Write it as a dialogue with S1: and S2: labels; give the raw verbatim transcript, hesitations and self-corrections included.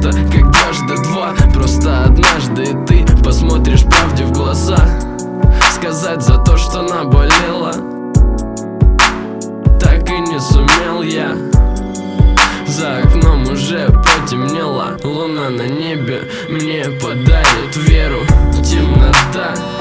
S1: просто как дважды два. Просто однажды и ты посмотришь правде в глаза. Сказать за то, что наболело, так и не сумел я. За окном уже потемнело, луна на небе мне подарит веру. Темнота